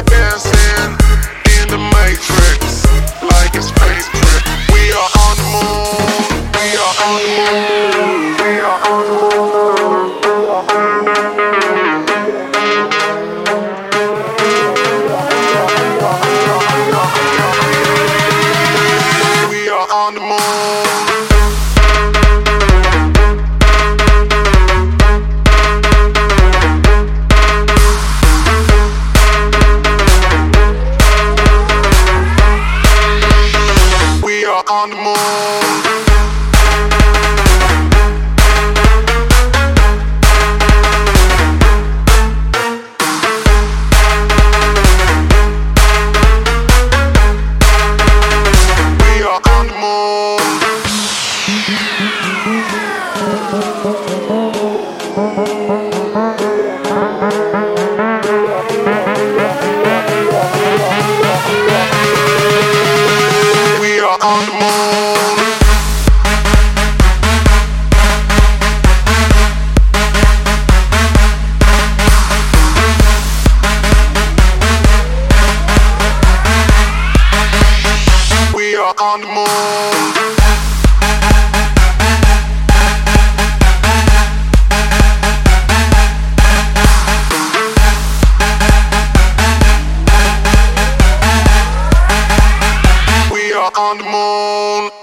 dancing in the matrix like a space trip. We are on the moon. We are on the moon. We are on the moon. We are on the moon. On the moon. We are on the moon. We are on the moon. We are on the moon. We are on the moon.